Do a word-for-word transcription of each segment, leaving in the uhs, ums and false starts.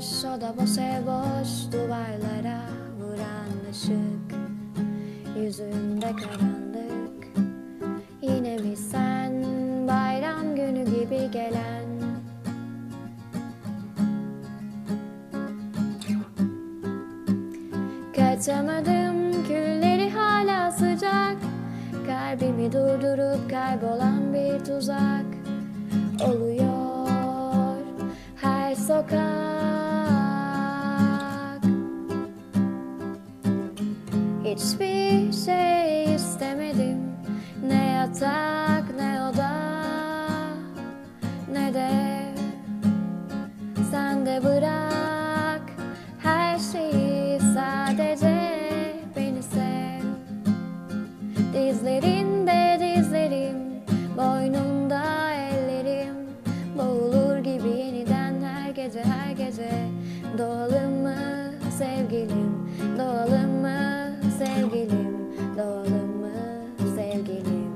boş, o da boş ev boş, duvarlara vuran ışık, yüzünde karanlık. Yine mi sen, bayram günü gibi gelen? Kaçamadım, külleri hala sıcak, kalbimi durdurup kaybolan bir tuzak oluyor her sokak. Hiçbir şey istemedim, ne yatak ne oda, ne de sen de bırak her şeyi, sadece beni sev. Dizlerinde dizlerim, boynunda ellerim, boğulur gibi yeniden her gece her gece. Doğalım mı sevgilim, doğalım mı sevgilim, doğalım mı sevgilim?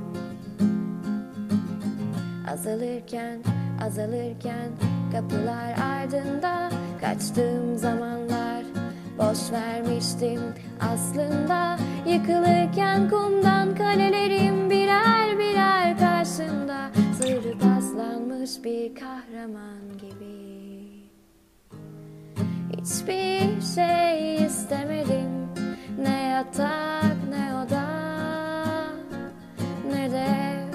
Azalırken azalırken kapılar ardında, kaçtığım zamanlar boş vermiştim aslında. Yıkılırken kumdan kalelerim birer birer karşımda, sırrı paslanmış bir kahraman gibi. Hiçbir şey istemedim, ne yatak ne oda, ne de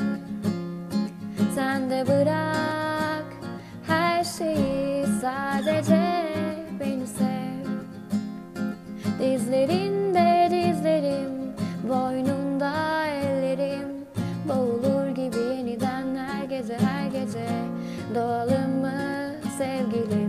sen de bırak her şeyi, sadece beni sev. Dizlerinde dizlerim, boynunda ellerim, boğulur gibi yeniden her gece her gece. Doğalım mı sevgilim?